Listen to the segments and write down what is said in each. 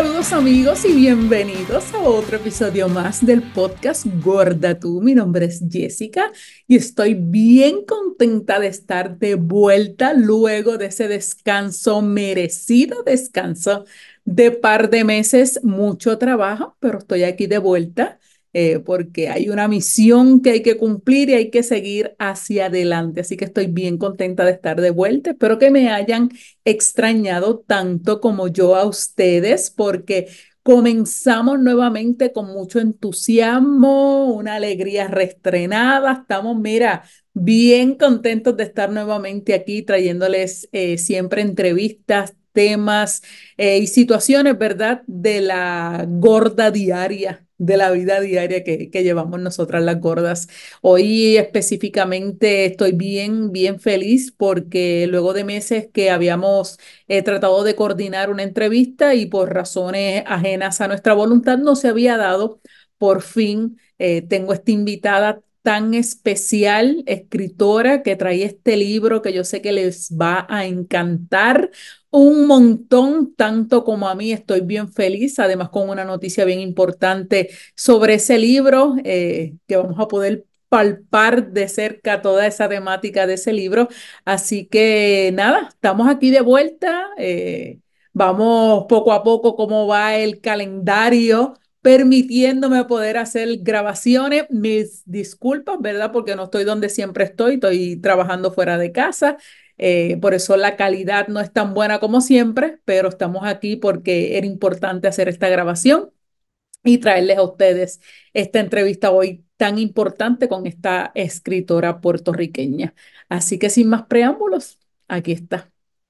Saludos amigos y bienvenidos a otro episodio más del podcast Gorda Tú. Mi nombre es Jessica y estoy bien contenta de estar de vuelta luego de ese descanso, merecido descanso de par de meses, mucho trabajo, pero estoy aquí de vuelta porque hay una misión que hay que cumplir y hay que seguir hacia adelante. Así que estoy bien contenta de estar de vuelta. Espero que me hayan extrañado tanto como yo a ustedes, porque comenzamos nuevamente con mucho entusiasmo, una alegría reestrenada. Estamos, mira, bien contentos de estar nuevamente aquí trayéndoles siempre entrevistas, temas y situaciones, ¿verdad? De la gorda diaria, de la vida diaria que llevamos nosotras las gordas. Hoy específicamente estoy bien feliz porque luego de meses que habíamos tratado de coordinar una entrevista y por razones ajenas a nuestra voluntad no se había dado, por fin tengo esta invitada tan especial, escritora, que trae este libro que yo sé que les va a encantar un montón, tanto como a mí. Estoy bien feliz, además con una noticia bien importante sobre ese libro, que vamos a poder palpar de cerca toda esa temática de ese libro. Así que nada, estamos aquí de vuelta. Vamos poco a poco cómo va el calendario, permitiéndome poder hacer grabaciones. Mis disculpas, ¿verdad? Porque no estoy donde siempre estoy trabajando fuera de casa. Por eso la calidad no es tan buena como siempre, pero estamos aquí porque era importante hacer esta grabación y traerles a ustedes esta entrevista hoy tan importante con esta escritora puertorriqueña. Así que sin más preámbulos, aquí está.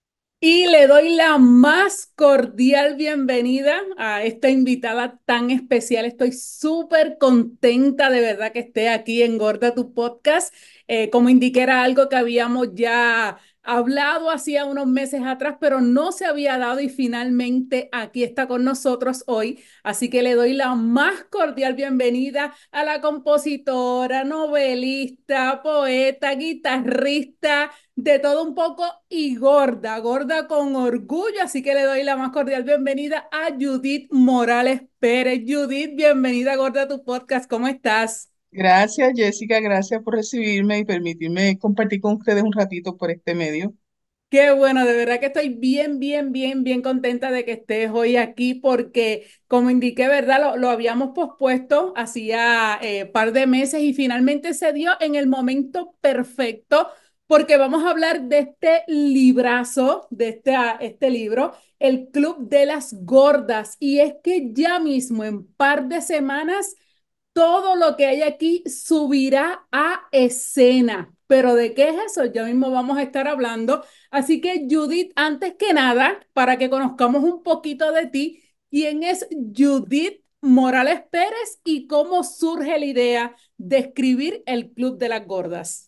Y le doy la más cordial bienvenida a esta invitada tan especial. Estoy súper contenta de verdad que esté aquí en Gorda tu Podcast. Como indiqué, era algo que habíamos ya hablado hacía unos meses atrás, pero no se había dado y finalmente aquí está con nosotros hoy. Así que le doy la más cordial bienvenida a la compositora, novelista, poeta, guitarrista, de todo un poco y gorda, gorda con orgullo. Así que le doy la más cordial bienvenida a Judith Morales Pérez. Judith, bienvenida, gorda, a tu podcast. ¿Cómo estás? Gracias, Jessica, gracias por recibirme y permitirme compartir con ustedes un ratito por este medio. Qué bueno, de verdad que estoy bien contenta de que estés hoy aquí porque, como indiqué, ¿verdad? Lo habíamos pospuesto hacía par de meses y finalmente se dio en el momento perfecto porque vamos a hablar de este librazo, de este libro, El Club de las Gordas. Y es que ya mismo, en par de semanas, todo lo que hay aquí subirá a escena. Pero ¿de qué es eso? Ya mismo vamos a estar hablando. Así que Judith, antes que nada, para que conozcamos un poquito de ti, ¿quién es Judith Morales Pérez y cómo surge la idea de escribir El Club de las Gordas?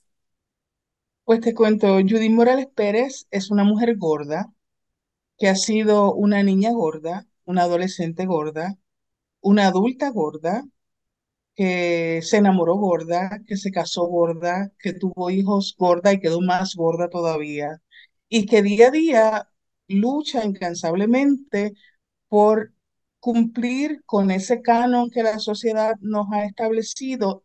Pues te cuento, Judy Morales Pérez es una mujer gorda que ha sido una niña gorda, una adolescente gorda, una adulta gorda, que se enamoró gorda, que se casó gorda, que tuvo hijos gorda y quedó más gorda todavía, y que día a día lucha incansablemente por cumplir con ese canon que la sociedad nos ha establecido,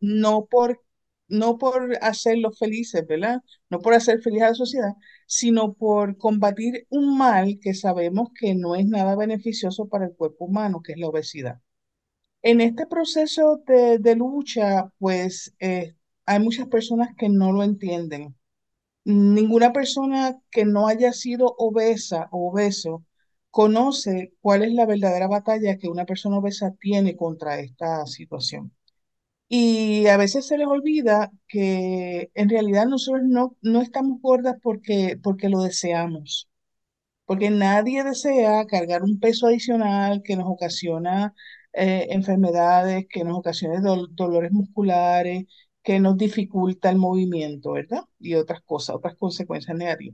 no por hacerlos felices, ¿verdad? No por hacer feliz a la sociedad, sino por combatir un mal que sabemos que no es nada beneficioso para el cuerpo humano, que es la obesidad. En este proceso de lucha, pues hay muchas personas que no lo entienden. Ninguna persona que no haya sido obesa o obeso conoce cuál es la verdadera batalla que una persona obesa tiene contra esta situación. Y a veces se les olvida que en realidad nosotros no estamos gordas porque lo deseamos, porque nadie desea cargar un peso adicional que nos ocasiona enfermedades, que nos ocasiona dolores musculares, que nos dificulta el movimiento, ¿verdad? Y otras cosas, otras consecuencias negativas.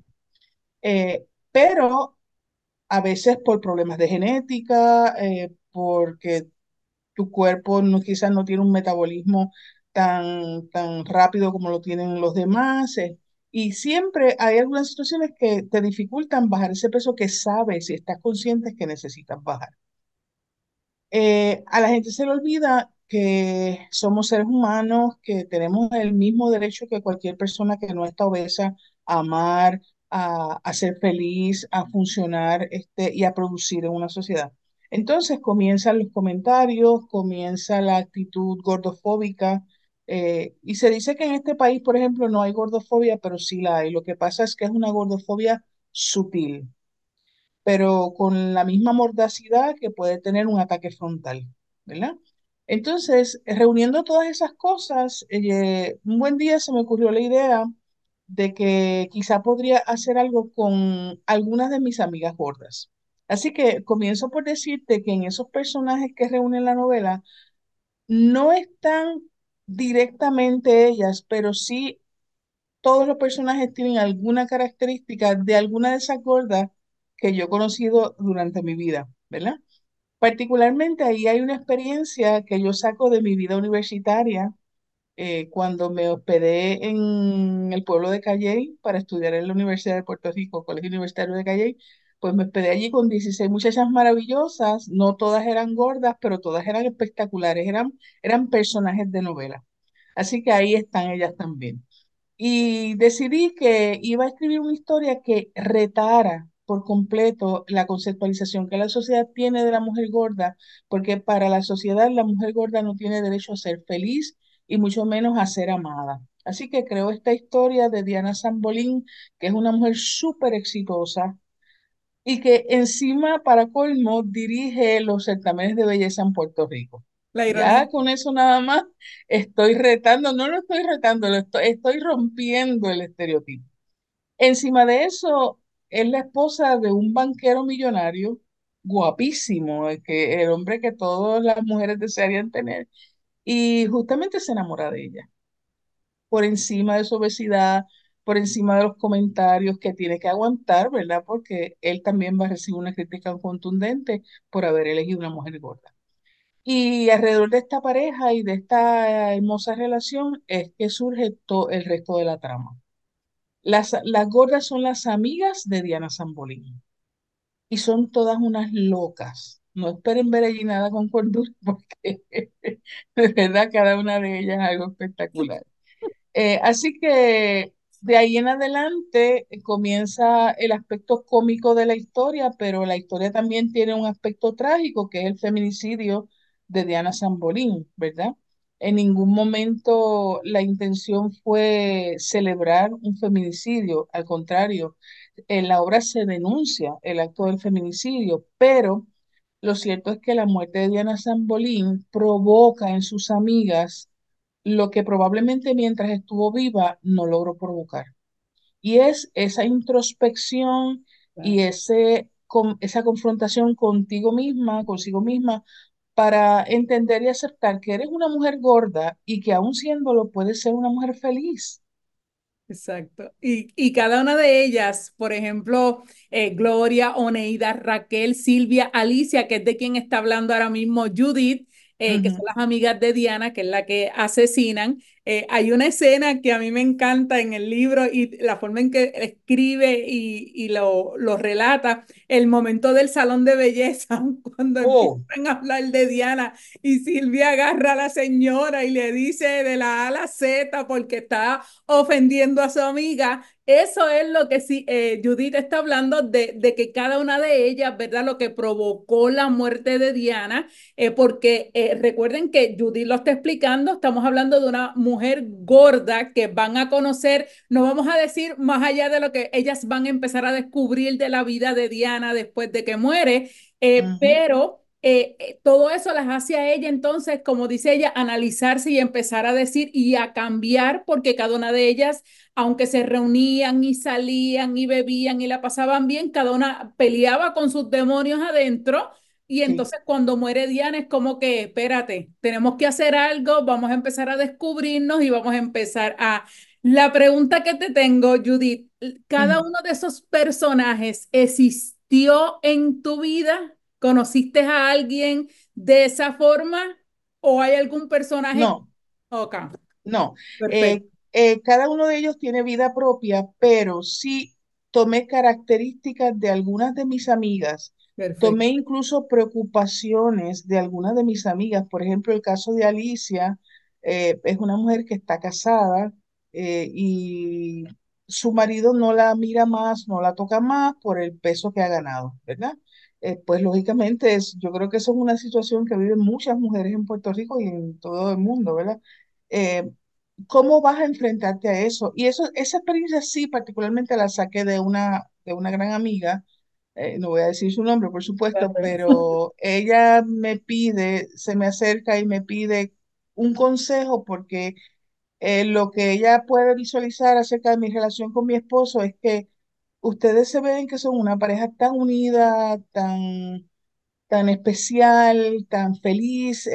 Pero a veces por problemas de genética, porque tu cuerpo no, quizás no tiene un metabolismo tan rápido como lo tienen los demás. Y siempre hay algunas situaciones que te dificultan bajar ese peso que sabes y estás consciente que necesitas bajar. A la gente se le olvida que somos seres humanos, que tenemos el mismo derecho que cualquier persona que no está obesa a amar, a ser feliz, a funcionar y a producir en una sociedad. Entonces comienzan los comentarios, comienza la actitud gordofóbica, y se dice que en este país, por ejemplo, no hay gordofobia, pero sí la hay. Lo que pasa es que es una gordofobia sutil, pero con la misma mordacidad que puede tener un ataque frontal, ¿verdad? Entonces, reuniendo todas esas cosas, un buen día se me ocurrió la idea de que quizá podría hacer algo con algunas de mis amigas gordas. Así que comienzo por decirte que en esos personajes que reúnen la novela no están directamente ellas, pero sí todos los personajes tienen alguna característica de alguna de esas gordas que yo he conocido durante mi vida, ¿verdad? Particularmente ahí hay una experiencia que yo saco de mi vida universitaria, cuando me hospedé en el pueblo de Calley para estudiar en la Universidad de Puerto Rico, Colegio Universitario de Calley. Pues me hospedé allí con 16 muchachas maravillosas, no todas eran gordas, pero todas eran espectaculares, eran personajes de novela. Así que ahí están ellas también. Y decidí que iba a escribir una historia que retara por completo la conceptualización que la sociedad tiene de la mujer gorda, porque para la sociedad la mujer gorda no tiene derecho a ser feliz y mucho menos a ser amada. Así que creo esta historia de Diana Zambolín, que es una mujer súper exitosa y que encima, para colmo, dirige los certámenes de belleza en Puerto Rico. La Ya ironía. con eso nada más estoy retando, no lo estoy retando, estoy rompiendo el estereotipo. Encima de eso, es la esposa de un banquero millonario, guapísimo, el hombre que todas las mujeres desearían tener, y justamente se enamora de ella por encima de su obesidad, por encima de los comentarios que tiene que aguantar, ¿verdad? Porque él también va a recibir una crítica contundente por haber elegido una mujer gorda. Y alrededor de esta pareja y de esta hermosa relación es que surge todo el resto de la trama. Las gordas son las amigas de Diana Zambolín y son todas unas locas. No esperen ver allí nada con cordura porque de verdad cada una de ellas es algo espectacular. Así que de ahí en adelante comienza el aspecto cómico de la historia, pero la historia también tiene un aspecto trágico, que es el feminicidio de Diana Zambolín, ¿verdad? En ningún momento la intención fue celebrar un feminicidio, al contrario, en la obra se denuncia el acto del feminicidio, pero lo cierto es que la muerte de Diana Zambolín provoca en sus amigas lo que probablemente mientras estuvo viva no logró provocar. Y es esa introspección y esa confrontación contigo misma, consigo misma, para entender y aceptar que eres una mujer gorda y que aún siéndolo puedes ser una mujer feliz. Exacto. Y cada una de ellas, por ejemplo, Gloria, Oneida, Raquel, Silvia, Alicia, que es de quien está hablando ahora mismo Judith, que son Ujú. las amigas de Diana, que es la que asesinan. Hay una escena que a mí me encanta en el libro y la forma en que escribe y lo relata, el momento del salón de belleza, cuando Oh, empiezan a hablar de Diana y Silvia agarra a la señora y le dice de la A a la Z porque está ofendiendo a su amiga. Eso es lo que sí, Judith está hablando de que cada una de ellas, ¿verdad? Lo que provocó la muerte de Diana, porque recuerden que Judith lo está explicando, estamos hablando de una mujer gorda que van a conocer, no vamos a decir más allá de lo que ellas van a empezar a descubrir de la vida de Diana después de que muere, ujú, pero todo eso las hace a ella entonces, como dice ella, analizarse y empezar a decir y a cambiar, porque cada una de ellas, aunque se reunían y salían y bebían y la pasaban bien, cada una peleaba con sus demonios adentro. Y sí. entonces cuando muere Diana es como que, espérate, tenemos que hacer algo, vamos a empezar a descubrirnos y vamos a empezar a... La pregunta que te tengo, Judith, ¿cada Ujú. uno de esos personajes existió en tu vida? ¿Conociste a alguien de esa forma? ¿O hay algún personaje? No, Ok, no. perfecto. Cada uno de ellos tiene vida propia, pero sí tomé características de algunas de mis amigas Tomé Perfecto. incluso preocupaciones de algunas de mis amigas, por ejemplo, el caso de Alicia, es una mujer que está casada y su marido no la mira más, no la toca más por el peso que ha ganado, ¿verdad? Pues lógicamente yo creo que eso es una situación que viven muchas mujeres en Puerto Rico y en todo el mundo, ¿verdad? Eh, ¿Cómo vas a enfrentarte a eso? Y esa experiencia sí, particularmente la saqué de una gran amiga, no voy a decir su nombre, por supuesto, Claro. pero ella me pide, se me acerca y me pide un consejo porque lo que ella puede visualizar acerca de mi relación con mi esposo es que ustedes se ven que son una pareja tan unida, tan especial, tan feliz,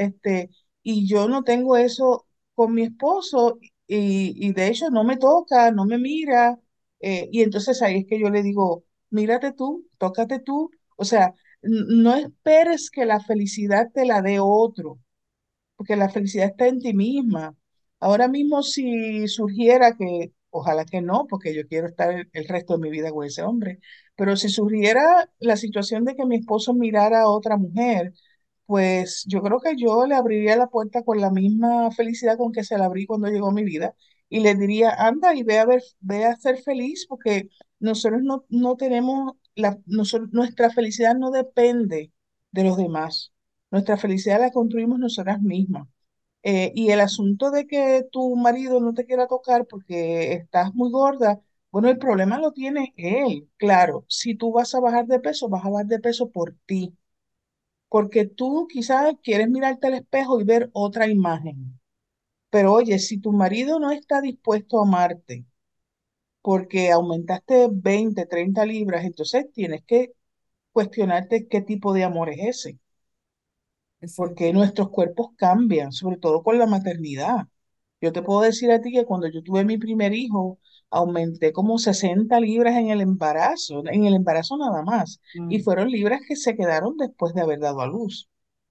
y yo no tengo eso con mi esposo y de hecho no me toca, no me mira, y entonces ahí es que yo le digo, mírate tú, tócate tú, o sea, no esperes que la felicidad te la dé otro, porque la felicidad está en ti misma. Ahora mismo si surgiera que, ojalá que no, porque yo quiero estar el resto de mi vida con ese hombre, pero si surgiera la situación de que mi esposo mirara a otra mujer, pues yo creo que yo le abriría la puerta con la misma felicidad con que se la abrí cuando llegó a mi vida y le diría, anda y ve a ver, ve a ser feliz porque nosotros no tenemos, nuestra felicidad no depende de los demás. Nuestra felicidad la construimos nosotras mismas. Y el asunto de que tu marido no te quiera tocar porque estás muy gorda, bueno, el problema lo tiene él. Claro, si tú vas a bajar de peso, vas a bajar de peso por ti, porque tú quizás quieres mirarte al espejo y ver otra imagen. Pero oye, si tu marido no está dispuesto a amarte porque aumentaste 20, 30 libras, entonces tienes que cuestionarte qué tipo de amor es ese, Exacto. porque nuestros cuerpos cambian, sobre todo con la maternidad. Yo te puedo decir a ti que cuando yo tuve mi primer hijo, aumenté como 60 libras en el embarazo nada más, y Mm. fueron libras que se quedaron después de haber dado a luz.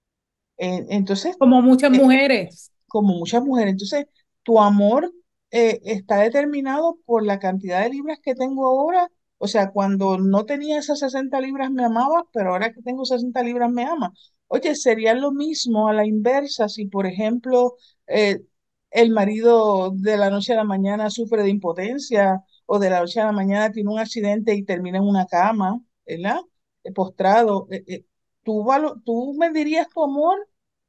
Entonces, Como muchas eh, mujeres. como muchas mujeres. Entonces, tu amor está determinado por la cantidad de libras que tengo ahora. O sea, cuando no tenía esas 60 libras me amaba, pero ahora que tengo 60 libras me ama. Oye, sería lo mismo a la inversa si, por ejemplo, eh, el marido de la noche a la mañana sufre de impotencia o de la noche a la mañana tiene un accidente y termina en una cama, ¿verdad? Postrado. Tú medirías tu amor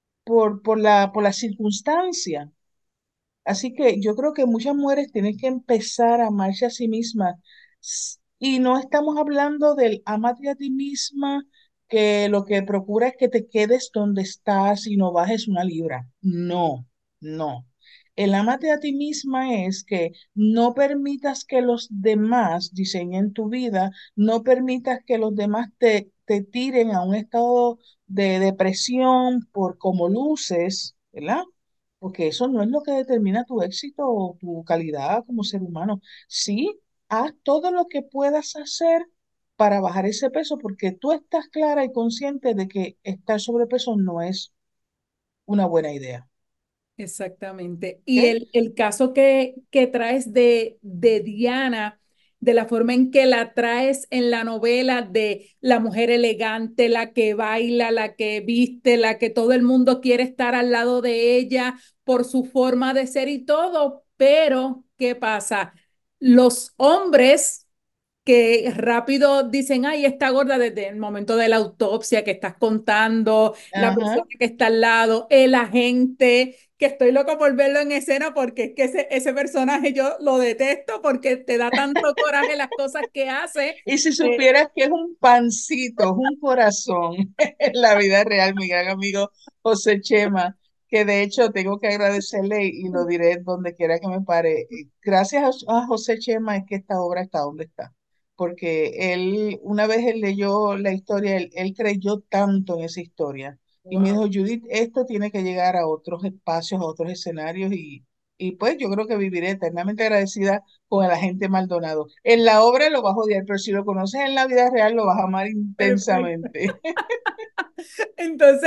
por la circunstancia. Así que yo creo que muchas mujeres tienen que empezar a amarse a sí mismas. Y no estamos hablando del amate a ti misma, que lo que procura es que te quedes donde estás y no bajes una libra. No, no. El amate a ti misma es que no permitas que los demás diseñen tu vida, no permitas que los demás te tiren a un estado de depresión por cómo luces, ¿verdad? Porque eso no es lo que determina tu éxito o tu calidad como ser humano. Sí, haz todo lo que puedas hacer para bajar ese peso, porque tú estás clara y consciente de que estar sobrepeso no es una buena idea. Exactamente. Y ¿Ok? el caso que traes de Diana, de la forma en que la traes en la novela de la mujer elegante, la que baila, la que viste, la que todo el mundo quiere estar al lado de ella por su forma de ser y todo, pero ¿qué pasa? Los hombres que rápido dicen, ay, está gorda desde el momento de la autopsia que estás contando, la Ajá. persona que está al lado, el agente, que estoy loco por verlo en escena porque es que ese personaje yo lo detesto porque te da tanto coraje las cosas que hace. Y si eh, supieras que es un pancito, es un corazón en la vida real, mi gran amigo José Chema, que de hecho tengo que agradecerle y lo diré donde quiera que me pare. Gracias a José Chema es que esta obra está donde está, porque él, una vez él leyó la historia, él creyó tanto en esa historia y me dijo, wow. Judith, esto tiene que llegar a otros espacios, a otros escenarios y pues yo creo que viviré eternamente agradecida con el agente Maldonado. En la obra lo vas a odiar, pero si lo conoces en la vida real lo vas a amar Perfecto. intensamente. Entonces,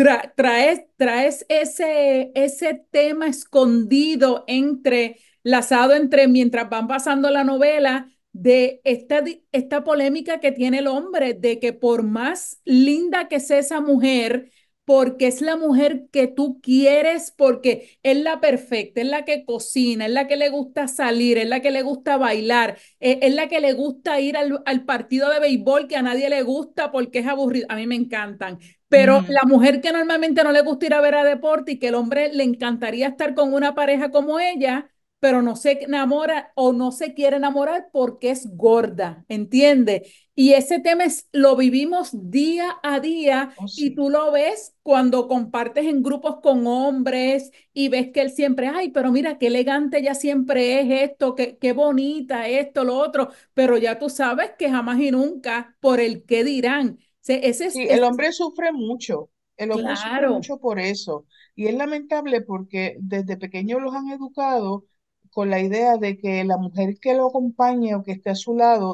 traes ese tema escondido entre, lazado entre mientras van pasando la novela, de esta polémica que tiene el hombre, de que por más linda que sea esa mujer, porque es la mujer que tú quieres, porque es la perfecta, es la que cocina, es la que le gusta salir, es la que le gusta bailar, es la que le gusta ir al partido de béisbol que a nadie le gusta porque es aburrido. A mí me encantan. Pero Ujú. la mujer que normalmente no le gusta ir a ver a deporte y que el hombre le encantaría estar con una pareja como ella, pero no se enamora o no se quiere enamorar porque es gorda, ¿entiende? Y ese tema lo vivimos día a día Oh, y sí. tú lo ves cuando compartes en grupos con hombres y ves que él siempre, ay, pero mira qué elegante ella siempre es esto, qué bonita esto, lo otro, pero ya tú sabes que jamás y nunca por el qué dirán. Sí, el hombre sufre mucho, el hombre sufre Claro. mucho por eso. Y es lamentable porque desde pequeños los han educado con la idea de que la mujer que lo acompañe o que esté a su lado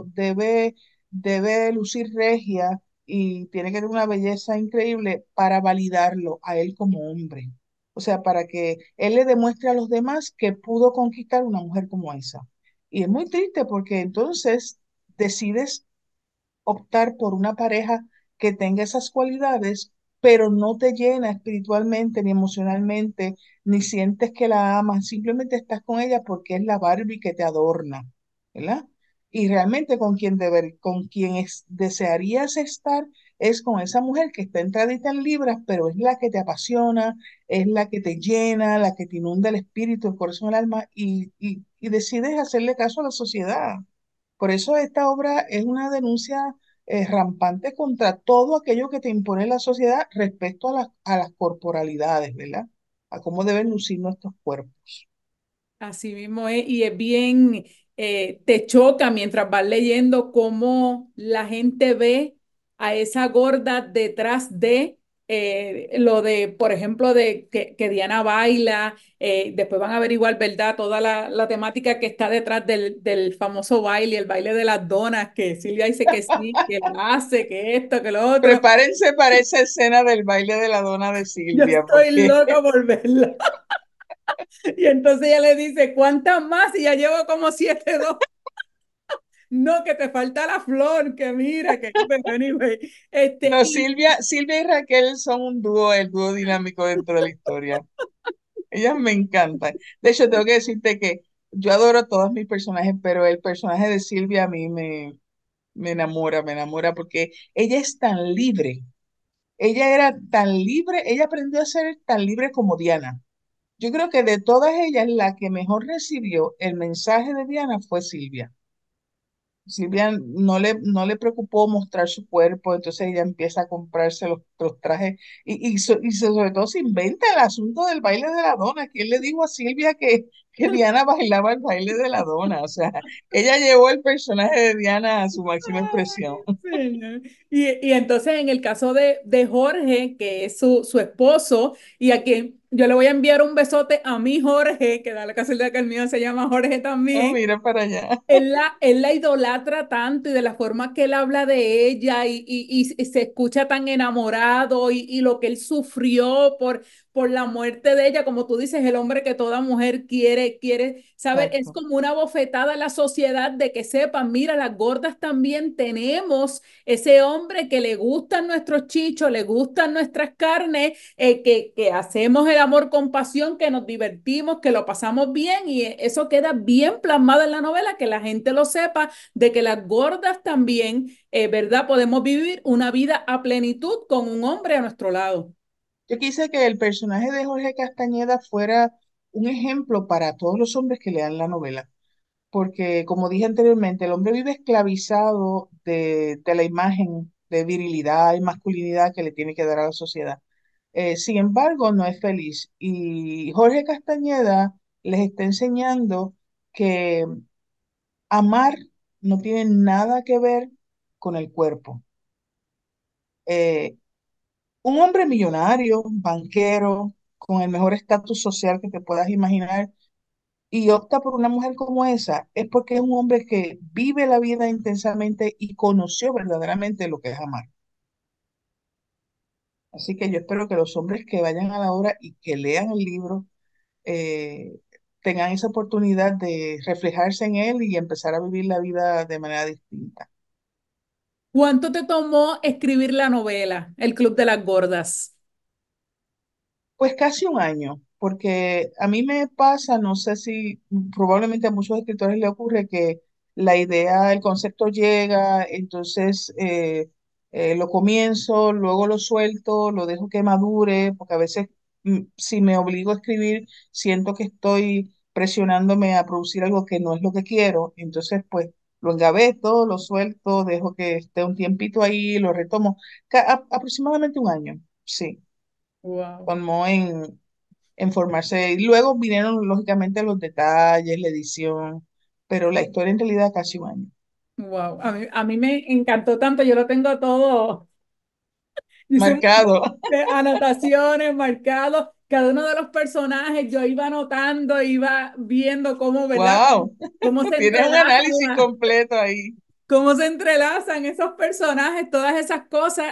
debe lucir regia y tiene que tener una belleza increíble para validarlo a él como hombre. O sea, para que él le demuestre a los demás que pudo conquistar una mujer como esa. Y es muy triste porque entonces decides optar por una pareja que tenga esas cualidades, pero no te llena espiritualmente ni emocionalmente, ni sientes que la amas, simplemente estás con ella porque es la Barbie que te adorna, ¿verdad? Y realmente con quien desearías estar es con esa mujer que está entradita en libras, pero es la que te apasiona, es la que te llena, la que te inunda el espíritu, el corazón, el alma, y decides hacerle caso a la sociedad. Por eso esta obra es una denuncia rampante contra todo aquello que te impone la sociedad respecto a las corporalidades, ¿verdad? A cómo deben lucir nuestros cuerpos. Así mismo es, y es bien, te choca mientras vas leyendo cómo la gente ve a esa gorda detrás de lo de, por ejemplo, de que Diana baila, después van a averiguar, ¿verdad? Toda la temática que está detrás del famoso baile, el baile de las donas, que Silvia dice que sí, que lo hace, que esto, que lo otro. Prepárense para esa escena del baile de la dona de Yo Silvia, estoy porque loca por verla. Y entonces ella le dice, ¿cuántas más? Y ya llevo como 7 2. No, que te falta la flor, que mira, que pero anyway, no, y Silvia y Raquel son un dúo, el dúo dinámico dentro de la historia. Ellas me encantan. De hecho, tengo que decirte que yo adoro a todos mis personajes, pero el personaje de Silvia a mí me enamora porque ella es tan libre. Ella era tan libre, ella aprendió a ser tan libre como Diana. Yo creo que de todas ellas, la que mejor recibió el mensaje de Diana fue Silvia. Silvia no le preocupó mostrar su cuerpo, entonces ella empieza a comprarse los trajes y sobre todo se inventa el asunto del baile de la dona. ¿Quién le dijo a Silvia que Diana bailaba el baile de la dona? O sea, ella llevó el personaje de Diana a su máxima expresión. señor. Y entonces en el caso de Jorge, que es su esposo, y a quien yo le voy a enviar un besote a mi Jorge, que da la casualidad que el mío se llama Jorge Oh, también. mira para allá. Él la idolatra tanto y de la forma que él habla de ella y se escucha tan enamorado y lo que él sufrió por la muerte de ella, como tú dices, el hombre que toda mujer quiere saber, es Exacto. como una bofetada a la sociedad de que sepan, mira, las gordas también tenemos ese hombre que le gustan nuestros chichos, le gustan nuestras carnes, que hacemos el amor con pasión, que nos divertimos, que lo pasamos bien y eso queda bien plasmado en la novela, que la gente lo sepa, de que las gordas también, ¿verdad? Podemos vivir una vida a plenitud con un hombre a nuestro lado. Yo quise que el personaje de Jorge Castañeda fuera un ejemplo para todos los hombres que lean la novela, porque como dije anteriormente, el hombre vive esclavizado de la imagen de virilidad y masculinidad que le tiene que dar a la sociedad. Sin embargo, no es feliz y Jorge Castañeda les está enseñando que amar no tiene nada que ver con el cuerpo. Eh, un hombre millonario, banquero, con el mejor estatus social que te puedas imaginar, y opta por una mujer como esa, es porque es un hombre que vive la vida intensamente y conoció verdaderamente lo que es amar. Así que yo espero que los hombres que vayan a la obra y que lean el libro, eh, tengan esa oportunidad de reflejarse en él y empezar a vivir la vida de manera distinta. ¿Cuánto te tomó escribir la novela, El Club de las Gordas? Pues casi un año, porque a mí me pasa, no sé si probablemente a muchos escritores le ocurre que la idea, el concepto llega, entonces lo comienzo, luego lo suelto, lo dejo que madure, porque a veces si me obligo a escribir, siento que estoy presionándome a producir algo que no es lo que quiero, entonces pues lo engaveto, lo suelto, dejo que esté un tiempito ahí, lo retomo, aproximadamente un año, sí Wow, tomó en formarse. Y luego vinieron, lógicamente, los detalles, la edición, pero la historia en realidad casi un año. wow. A mí me encantó tanto, yo lo tengo todo. Hice un Marcado. montón de anotaciones, marcados. Cada uno de los personajes yo iba anotando, iba viendo cómo, ¿verdad? ¡Wow! Cómo se Tienes un entrelazan análisis completo ahí. cómo se entrelazan esos personajes, todas esas cosas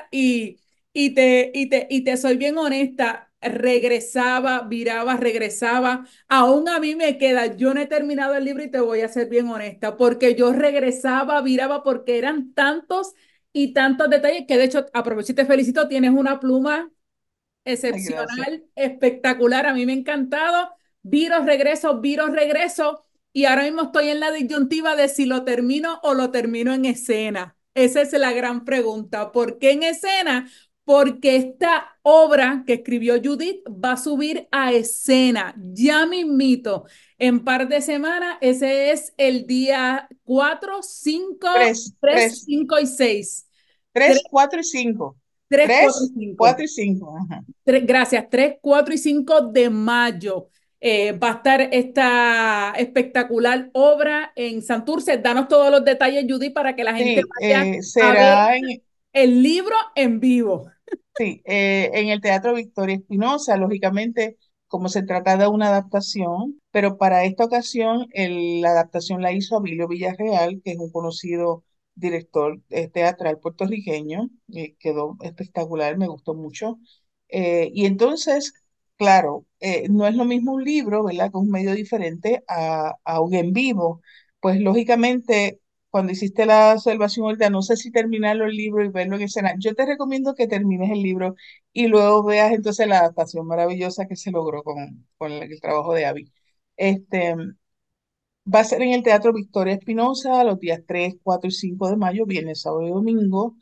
y te soy bien honesta, regresaba, viraba, regresaba, aún a mí me queda, yo no he terminado el libro y te voy a ser bien honesta, porque yo regresaba, viraba, porque eran tantos y tantos detalles que de hecho aprovecho y te felicito, tienes una pluma Ay, gracias. excepcional, espectacular. A mí me ha encantado. Viro, regreso. Y ahora mismo estoy en la disyuntiva de si lo termino o lo termino en escena. Esa es la gran pregunta. ¿Por qué en escena? Porque esta obra que escribió Judith va a subir a escena. Ya mismito. En par de semanas, ese es el día 4, 5, Tres, 3, tres, 5 y 6. 3, tres, cuatro y cinco. 3, 4 y Tres, 5. cuatro y cinco. Ajá. Gracias, 3, 4 y 5 de mayo. Va a estar esta espectacular obra en Santurce. Danos todos los detalles, Judy, para que la gente Sí, vaya a ver será el libro en vivo. sí, en el Teatro Victoria Espinosa, lógicamente, como se trata de una adaptación, pero para esta ocasión la adaptación la hizo Abilio Villarreal, que es un conocido director teatral puertorriqueño, quedó espectacular, me gustó mucho. Y entonces, claro, no es lo mismo un libro, ¿verdad? Que es un medio diferente a un en vivo. Pues lógicamente cuando hiciste la observación ahorita, no sé si terminarlo el libro y verlo en escena. Yo te recomiendo que termines el libro y luego veas entonces la adaptación maravillosa que se logró con el trabajo de Abby. Este, va a ser en el Teatro Victoria Espinosa los días 3, 4 y 5 de mayo, viernes, sábado y domingo.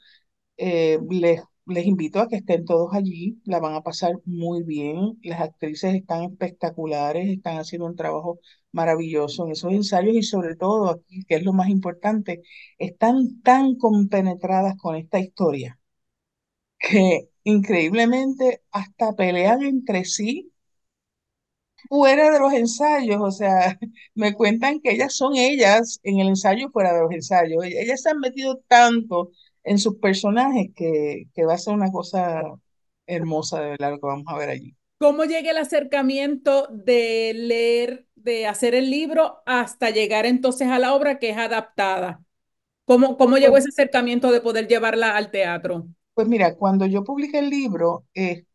Les invito a que estén todos allí, la van a pasar muy bien. Las actrices están espectaculares, están haciendo un trabajo maravilloso en esos ensayos y sobre todo aquí, que es lo más importante, están tan compenetradas con esta historia que increíblemente hasta pelean entre sí fuera de los ensayos, o sea, me cuentan que ellas son ellas en el ensayo fuera de los ensayos. Ellas se han metido tanto en sus personajes que va a ser una cosa hermosa de verdad lo que vamos a ver allí. ¿Cómo llega el acercamiento de leer, de hacer el libro hasta llegar entonces a la obra que es adaptada? ¿Cómo Pues, llegó ese acercamiento de poder llevarla al teatro? pues mira, cuando yo publiqué el libro,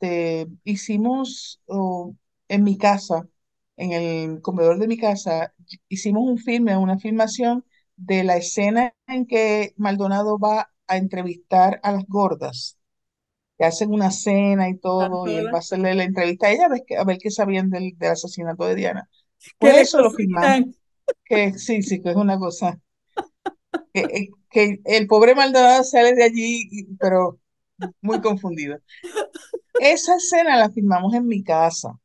hicimos en mi casa, en el comedor de mi casa, hicimos un filme, una filmación de la escena en que Maldonado va a entrevistar a las gordas que hacen una cena y ¿Están todo, y él va a todas? hacerle la entrevista a ella a ver qué sabían del asesinato de Diana. ¿Qué Pues le eso lo filmamos, cocinan? que sí, sí, que es una cosa, que el pobre Maldonado sale de allí, pero muy confundido. Esa escena la filmamos en mi casa,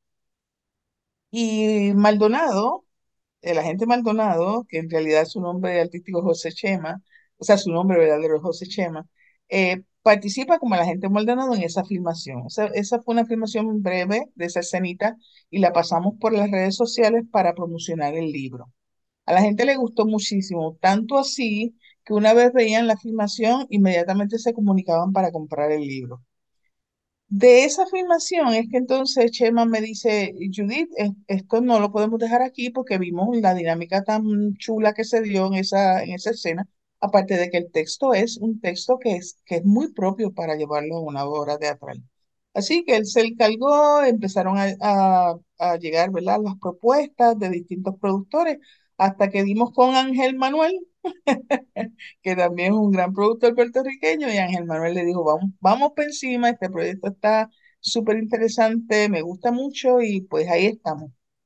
y Maldonado, el agente Maldonado, que en realidad su nombre artístico es José Chema, o sea, su nombre verdadero es José Chema, participa como el agente Maldonado en esa filmación. Esa fue una filmación breve de esa escenita y la pasamos por las redes sociales para promocionar el libro. A la gente le gustó muchísimo, tanto así que una vez veían la filmación, inmediatamente se comunicaban para comprar el libro. De esa afirmación es que entonces Chema me dice, Judith, esto no lo podemos dejar aquí porque vimos la dinámica tan chula que se dio en esa escena, aparte de que el texto es un texto que es muy propio para llevarlo a una obra teatral. Así que él se encargó, empezaron a llegar, ¿verdad?, las propuestas de distintos productores, hasta que dimos con Ángel Manuel, que también es un gran productor puertorriqueño, y Ángel Manuel le dijo, vamos, vamos por encima, este proyecto está súper interesante, me gusta mucho, y pues ahí estamos,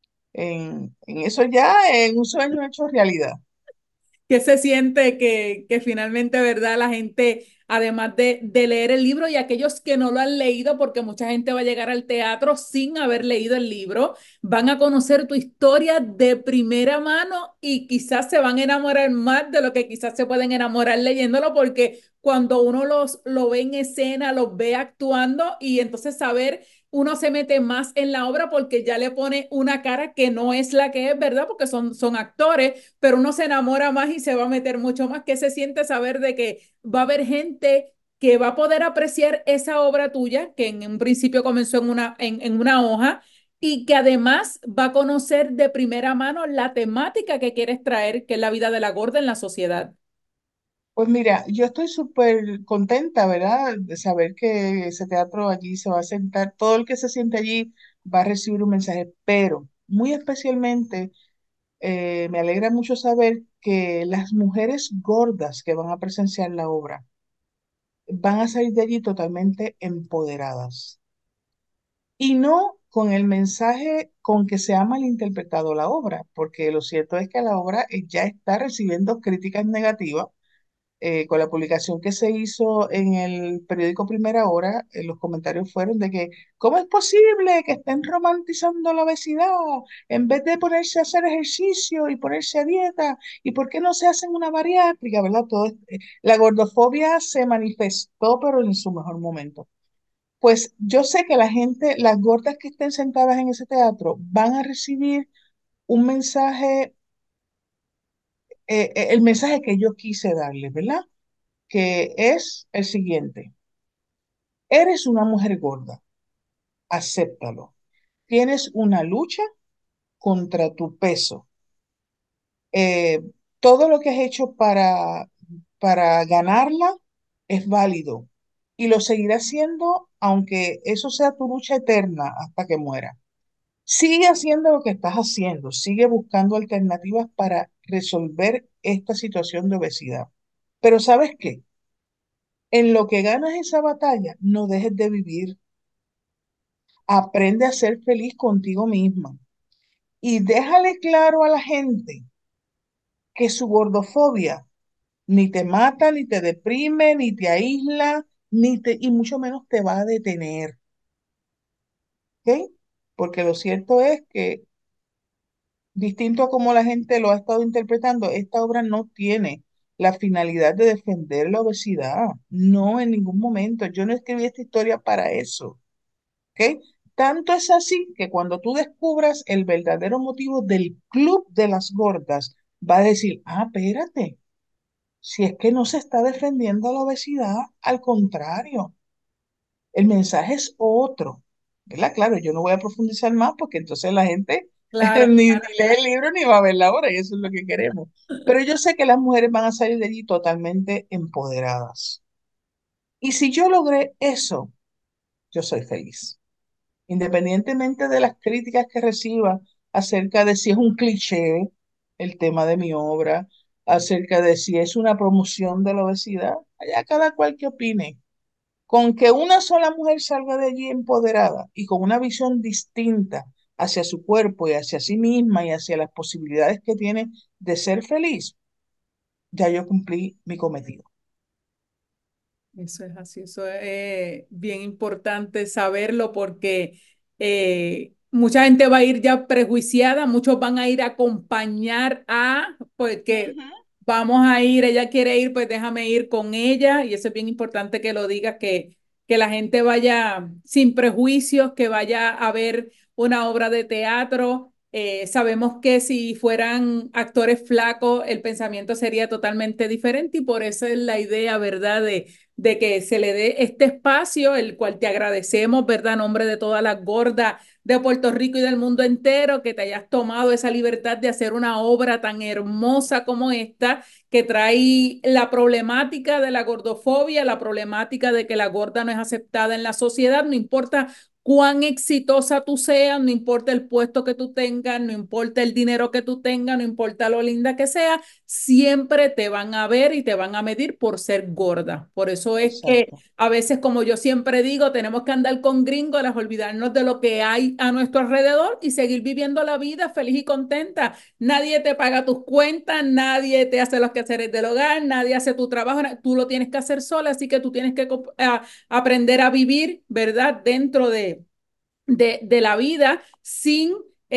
en eso ya, en un sueño hecho realidad. ¿Qué se siente que finalmente, verdad, la gente, además de leer el libro y aquellos que no lo han leído, porque mucha gente va a llegar al teatro sin haber leído el libro, van a conocer tu historia de primera mano y quizás se van a enamorar más de lo que quizás se pueden enamorar leyéndolo, porque cuando uno lo ve en escena, los ve actuando y entonces saber, uno se mete más en la obra porque ya le pone una cara que no es la que es, ¿verdad? Porque son actores, pero uno se enamora más y se va a meter mucho más. ¿Qué se siente saber de que va a haber gente que va a poder apreciar esa obra tuya, que en un principio comenzó en una hoja, y que además va a conocer de primera mano la temática que quieres traer, que es la vida de la gorda en la sociedad? Pues mira, yo estoy súper contenta, ¿verdad? De saber que ese teatro allí se va a sentar, todo el que se siente allí va a recibir un mensaje, pero muy especialmente me alegra mucho saber que las mujeres gordas que van a presenciar la obra van a salir de allí totalmente empoderadas y no con el mensaje con que se ha malinterpretado la obra, porque lo cierto es que la obra ya está recibiendo críticas negativas con la publicación que se hizo en el periódico Primera Hora, los comentarios fueron de que, ¿cómo es posible que estén romantizando la obesidad en vez de ponerse a hacer ejercicio y ponerse a dieta? ¿Y por qué no se hacen una bariátrica, verdad? La gordofobia se manifestó, pero en su mejor momento. Pues yo sé que la gente, las gordas que estén sentadas en ese teatro, van a recibir un mensaje, el mensaje que yo quise darles, ¿verdad? Que es el siguiente. Eres una mujer gorda, acéptalo. Tienes una lucha contra tu peso. Eh, Todo lo que has hecho para ganarla es válido y lo seguirás haciendo aunque eso sea tu lucha eterna hasta que muera. Sigue haciendo lo que estás haciendo, sigue buscando alternativas para resolver esta situación de obesidad. Pero ¿sabes qué? En lo que ganas esa batalla, no dejes de vivir. Aprende a ser feliz contigo misma y déjale claro a la gente que su gordofobia ni te mata, ni te deprime, ni te aísla, y mucho menos te va a detener, ¿ok? Porque lo cierto es que, distinto a como la gente lo ha estado interpretando, esta obra no tiene la finalidad de defender la obesidad, no en ningún momento. Yo no escribí esta historia para eso. ¿Ok? Tanto es así que cuando tú descubras el verdadero motivo del club de las gordas, va a decir, ah, espérate, si es que no se está defendiendo la obesidad, al contrario, el mensaje es otro, ¿verdad? Claro, yo no voy a profundizar más porque entonces la gente Claro. ni lee el libro ni va a ver la obra y eso es lo que queremos. Pero yo sé que las mujeres van a salir de allí totalmente empoderadas. Y si yo logré eso, yo soy feliz. Independientemente de las críticas que reciba acerca de si es un cliché el tema de mi obra, acerca de si es una promoción de la obesidad, allá cada cual que opine. Con que una sola mujer salga de allí empoderada y con una visión distinta hacia su cuerpo y hacia sí misma y hacia las posibilidades que tiene de ser feliz, ya yo cumplí mi cometido. Eso es así, eso es bien importante saberlo porque mucha gente va a ir ya prejuiciada, muchos van a ir a acompañar a, porque Ujú. vamos a ir, ella quiere ir, pues déjame ir con ella, y eso es bien importante que lo digas, que la gente vaya sin prejuicios, que vaya a ver una obra de teatro Sabemos que si fueran actores flacos, el pensamiento sería totalmente diferente y por eso es la idea, ¿verdad? De que se le dé este espacio, el cual te agradecemos, ¿verdad? A nombre de todas las gordas de Puerto Rico y del mundo entero, que te hayas tomado esa libertad de hacer una obra tan hermosa como esta, que trae la problemática de la gordofobia, la problemática de que la gorda no es aceptada en la sociedad, no importa cuán exitosa tú seas, no importa el puesto que tú tengas, no importa el dinero que tú tengas, no importa lo linda que sea, siempre te van a ver y te van a medir por ser gorda. Por eso es que Exacto, a veces, como yo siempre digo, tenemos que andar con gringos, olvidarnos de lo que hay a nuestro alrededor y seguir viviendo la vida feliz y contenta. Nadie te paga tus cuentas, nadie te hace los quehaceres del hogar, nadie hace tu trabajo, tú lo tienes que hacer sola, así que tú tienes que aprender a vivir, ¿verdad? Dentro de la vida sin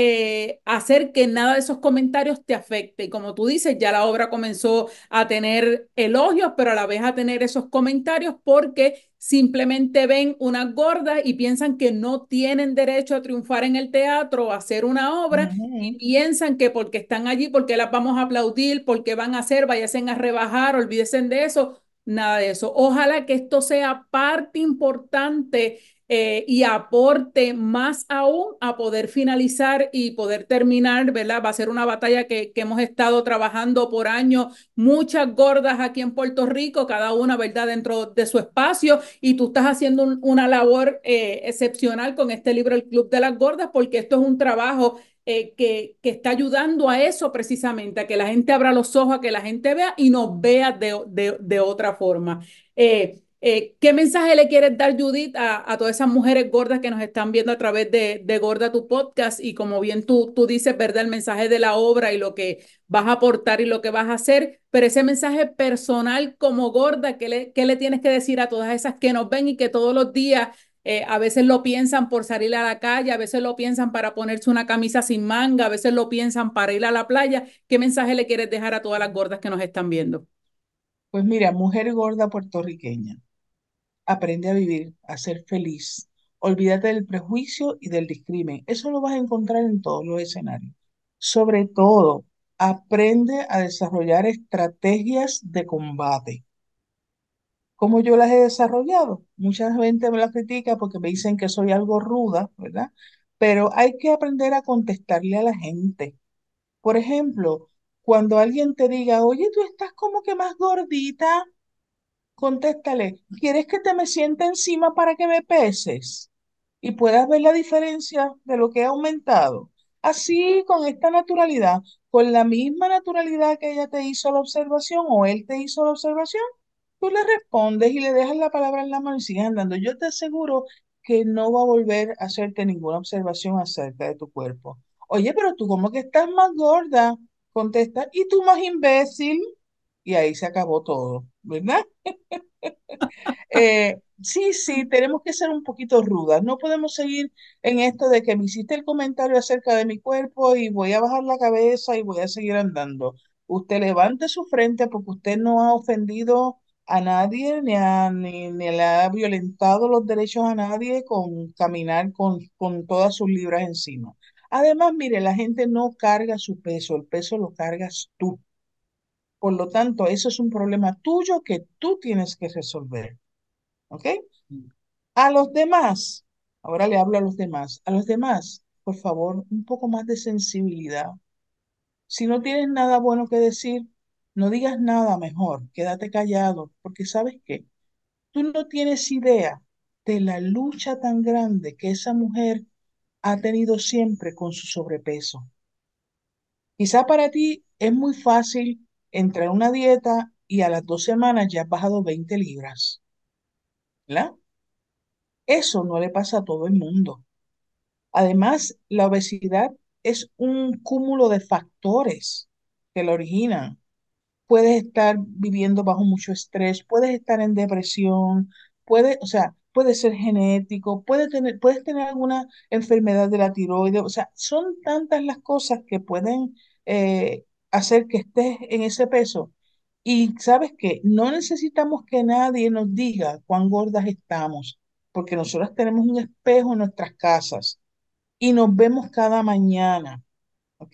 hacer que nada de esos comentarios te afecte. Y como tú dices, ya la obra comenzó a tener elogios, pero a la vez a tener esos comentarios porque simplemente ven unas gordas y piensan que no tienen derecho a triunfar en el teatro o a hacer una obra y ujú, piensan que porque están allí, porque las vamos a aplaudir, porque van a hacer, vayan a rebajar, olvídense de eso. Nada de eso. Ojalá que esto sea parte importante y aporte más aún a poder finalizar y poder terminar, ¿verdad? Va a ser una batalla que hemos estado trabajando por años, muchas gordas aquí en Puerto Rico, cada una, ¿verdad? Dentro de su espacio y tú estás haciendo una labor excepcional con este libro, El Club de las Gordas, porque esto es un trabajo que está ayudando a eso precisamente, a que la gente abra los ojos, a que la gente vea y nos vea de otra forma. ¿Qué mensaje le quieres dar, Judith, a todas esas mujeres gordas que nos están viendo a través de Gorda tu podcast? Y como bien tú dices, ¿verdad? El mensaje de la obra y lo que vas a aportar y lo que vas a hacer, pero ese mensaje personal como gorda, qué le tienes que decir a todas esas que nos ven y que todos los días a veces lo piensan por salir a la calle, a veces lo piensan para ponerse una camisa sin manga, a veces lo piensan para ir a la playa? ¿Qué mensaje le quieres dejar a todas las gordas que nos están viendo? pues mira, mujer gorda puertorriqueña, aprende a vivir, a ser feliz. Olvídate del prejuicio y del discrimen. Eso lo vas a encontrar en todos los escenarios. Sobre todo, aprende a desarrollar estrategias de combate. ¿Cómo yo las he desarrollado? Mucha gente me las critica porque me dicen que soy algo ruda, ¿verdad? Pero hay que aprender a contestarle a la gente. Por ejemplo, cuando alguien te diga, oye, tú estás como que más gordita, contéstale, ¿quieres que te me siente encima para que me peses? Y puedas ver la diferencia de lo que ha aumentado. Así, con esta naturalidad, con la misma naturalidad que ella te hizo la observación o él te hizo la observación, tú le respondes y le dejas la palabra en la mano y sigues andando. Yo te aseguro que no va a volver a hacerte ninguna observación acerca de tu cuerpo. Oye, pero tú como que estás más gorda, contesta, y tú más imbécil, y ahí se acabó todo, ¿verdad? Sí, sí, tenemos que ser un poquito rudas. No podemos seguir en esto de que me hiciste el comentario acerca de mi cuerpo y voy a bajar la cabeza y voy a seguir andando. Usted levante su frente porque usted no ha ofendido a nadie ni le ha violentado los derechos a nadie con caminar con todas sus libras encima. Además, mire, la gente no carga su peso, el peso lo cargas tú. Por lo tanto, eso es un problema tuyo que tú tienes que resolver. ¿Ok? A los demás, ahora le hablo a los demás, por favor, un poco más de sensibilidad. Si no tienes nada bueno que decir, no digas nada mejor, quédate callado, porque sabes qué, tú no tienes idea de la lucha tan grande que esa mujer ha tenido siempre con su sobrepeso. Quizá para ti es muy fácil entrar a una dieta y a las 2 semanas ya has bajado 20 libras, ¿verdad? Eso no le pasa a todo el mundo. Además, la obesidad es un cúmulo de factores que la originan. Puedes estar viviendo bajo mucho estrés, puedes estar en depresión, o sea, puede ser genético, puedes tener alguna enfermedad de la tiroides, o sea, son tantas las cosas que pueden hacer que estés en ese peso. Y sabes que no necesitamos que nadie nos diga cuán gordas estamos, porque nosotros tenemos un espejo en nuestras casas y nos vemos cada mañana. ¿ok?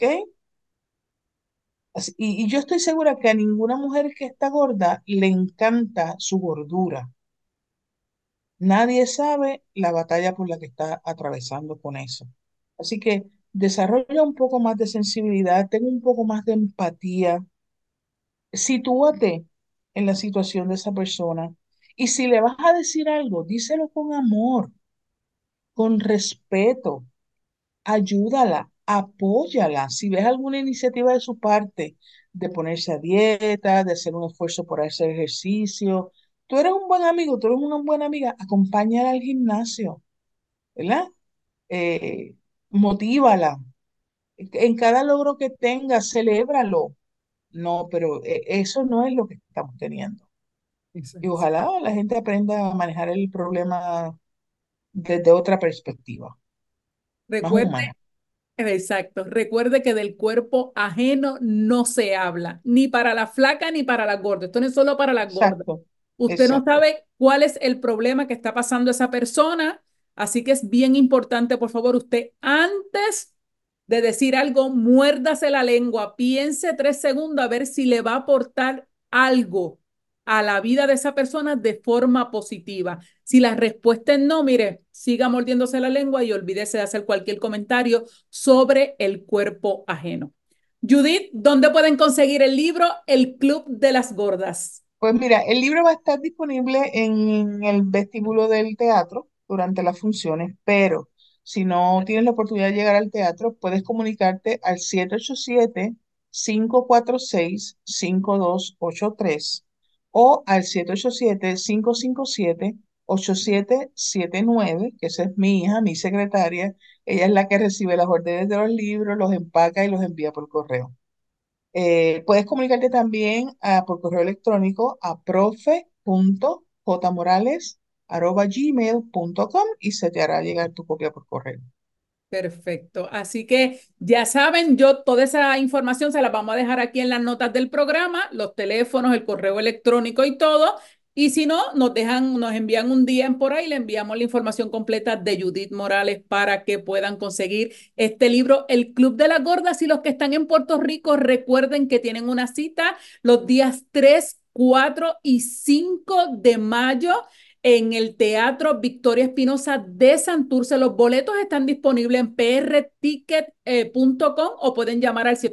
Y yo estoy segura que a ninguna mujer que está gorda le encanta su gordura. Nadie sabe la batalla por la que está atravesando con eso. Así que desarrolla un poco más de sensibilidad, ten un poco más de empatía, sitúate en la situación de esa persona. Y si le vas a decir algo, díselo con amor, con respeto, ayúdala, apóyala. Si ves alguna iniciativa de su parte de ponerse a dieta, de hacer un esfuerzo por hacer ejercicio, tú eres un buen amigo, tú eres una buena amiga, acompáñala al gimnasio, ¿verdad? Eh, motívala. En cada logro que tenga, celébralo. No, pero eso no es lo que estamos teniendo. Eso Y es. ojalá la gente aprenda a manejar el problema desde otra perspectiva, más Recuerde humana. Exacto. Recuerde que del cuerpo ajeno no se habla, ni para la flaca ni para la gorda. Esto no es solo para la gorda. Exacto, Usted no exacto. sabe cuál es el problema que está pasando esa persona, así que es bien importante, por favor, usted antes de decir algo, muérdase la lengua, piense 3 segundos a ver si le va a aportar algo a la vida de esa persona de forma positiva. Si la respuesta es no, mire, siga mordiéndose la lengua y olvídese de hacer cualquier comentario sobre el cuerpo ajeno. Judith, ¿dónde pueden conseguir el libro El Club de las Gordas? Pues mira, el libro va a estar disponible en el vestíbulo del teatro durante las funciones, pero si no tienes la oportunidad de llegar al teatro, puedes comunicarte al 787-546-5283 o al 787-557-8779, que esa es mi hija, mi secretaria. Ella es la que recibe las órdenes de los libros, los empaca y los envía por correo. Puedes comunicarte también por correo electrónico a profe.jmorales@gmail.com y se te hará llegar tu copia por correo. Perfecto. Así que ya saben, yo toda esa información se la vamos a dejar aquí en las notas del programa, los teléfonos, el correo electrónico y todo. Y si no, nos envían un DM por ahí, le enviamos la información completa de Judith Morales para que puedan conseguir este libro, El Club de las Gordas. Y los que están en Puerto Rico, recuerden que tienen una cita los días 3, 4 y 5 de mayo en el Teatro Victoria Espinosa de Santurce. Los boletos están disponibles en prticket.com o pueden llamar al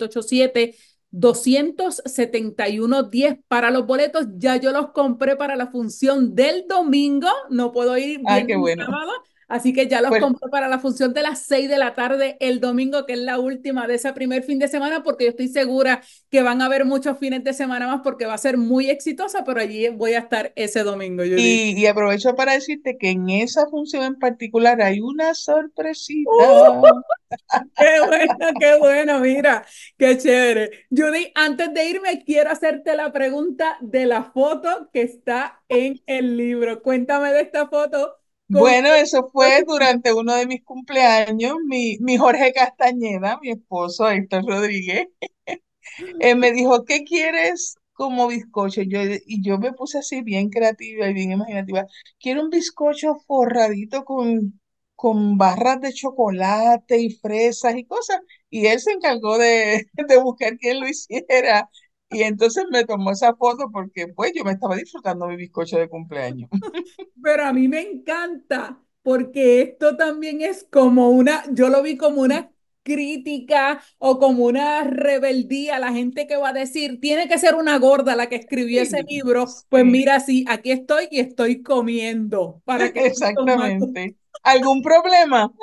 787-271-10 para los boletos. Ya yo los compré para la función del domingo. No puedo ir Ah, viernes qué ni bueno. sábado. Así que ya los Pues, compré para la función de las 6 de la tarde el domingo, que es la última de ese primer fin de semana, porque yo estoy segura que van a haber muchos fines de semana más porque va a ser muy exitosa, pero allí voy a estar ese domingo, Judith. y aprovecho para decirte que en esa función en particular hay una sorpresita. ¡Uh! Qué bueno, mira, qué chévere. Judy, antes de irme, quiero hacerte la pregunta de la foto que está en el libro. Cuéntame de esta foto con Bueno, eso fue durante uno de mis cumpleaños. Mi Jorge Castañeda, mi esposo Héctor Rodríguez, me dijo, ¿qué quieres como bizcocho? Y yo me puse así bien creativa y bien imaginativa. Quiero un bizcocho forradito con barras de chocolate y fresas y cosas. Y él se encargó de buscar quién lo hiciera. Y entonces me tomó esa foto porque pues yo me estaba disfrutando mi bizcocho de cumpleaños. Pero a mí me encanta porque esto también es como una, yo lo vi como una crítica o como una rebeldía. La gente que va a decir, tiene que ser una gorda la que escribió ese Sí, libro. Pues sí, mira, sí, aquí estoy y estoy comiendo para que tomando. exactamente. ¿Algún problema?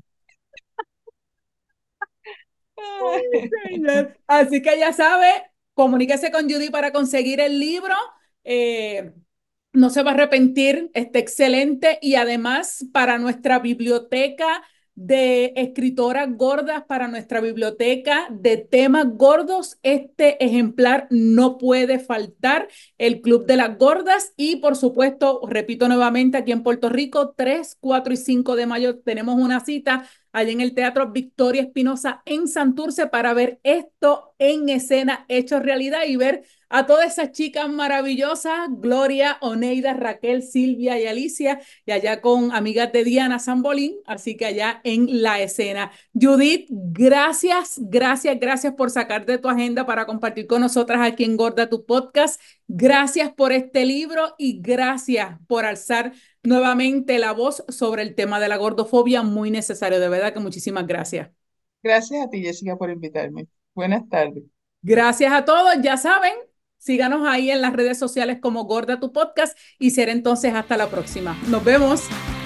Señor. Así que ya sabe, comuníquese con Judy para conseguir el libro. Eh, no se va a arrepentir, está excelente. Y además, para nuestra biblioteca de escritoras gordas, para nuestra biblioteca de temas gordos, este ejemplar no puede faltar, el Club de las Gordas. Y por supuesto, repito nuevamente, aquí en Puerto Rico, 3, 4 y 5 de mayo tenemos una cita. allá en el Teatro Victoria Espinosa en Santurce para ver esto en escena, hecho realidad y ver a todas esas chicas maravillosas, Gloria, Oneida, Raquel, Silvia y Alicia, y allá con amigas de Diana Zambolín, así que allá en la escena. Judith, gracias por sacar de tu agenda para compartir con nosotras aquí en Gorda tu podcast. Gracias por este libro y gracias por alzar nuevamente la voz sobre el tema de la gordofobia, muy necesario, de verdad que muchísimas gracias. Gracias a ti, Jessica, por invitarme. Buenas tardes. Gracias a todos, ya saben, síganos ahí en las redes sociales como Gorda tu podcast y será entonces hasta la próxima. Nos vemos.